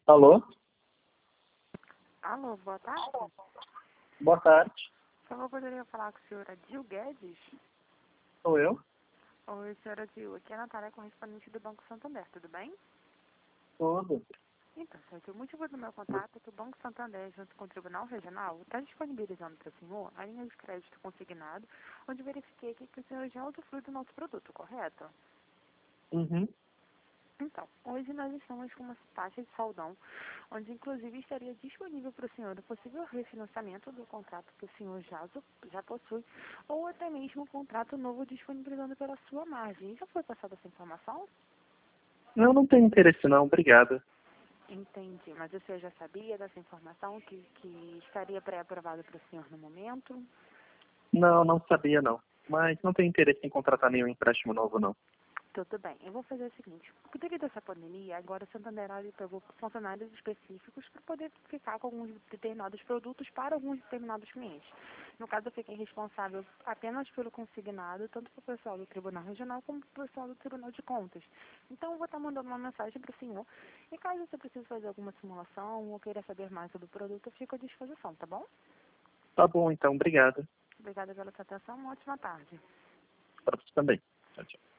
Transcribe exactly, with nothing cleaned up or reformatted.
Alô? Alô, boa tarde. Boa tarde. Por favor, poderia falar com a senhora Dil Guedes? Sou eu? Oi, senhora Dil. Aqui é a Natália, correspondente do Banco Santander, tudo bem? Tudo. Então, certo. O motivo do meu contato é que o Banco Santander, junto com o Tribunal Regional, está disponibilizando para o senhor a linha de crédito consignado, onde verifiquei aqui que o senhor já usufrui do nosso produto, correto? Uhum. Então, hoje nós estamos com uma taxa de saldão, onde inclusive estaria disponível para o senhor o possível refinanciamento do contrato que o senhor já, usu- já possui, ou até mesmo um contrato novo disponibilizando pela sua margem. Já foi passada essa informação? Eu não tenho interesse não, obrigada. Entendi, mas o senhor já sabia dessa informação que, que estaria pré-aprovado para o senhor no momento? Não, não sabia não. Mas não tenho interesse em contratar nenhum empréstimo novo não. Tudo bem, eu vou fazer o seguinte, porque devido a essa pandemia, agora o Santander ele pegou funcionários específicos para poder ficar com alguns determinados produtos para alguns determinados clientes. No caso, eu fiquei responsável apenas pelo consignado, tanto para o pessoal do Tribunal Regional como para o pessoal do Tribunal de Contas. Então, eu vou estar mandando uma mensagem para o senhor, e caso você precise fazer alguma simulação ou queira saber mais sobre o produto, eu fico à disposição, tá bom? Tá bom então, obrigada. Obrigada pela sua atenção, uma ótima tarde. Para você também. Tchau, tchau.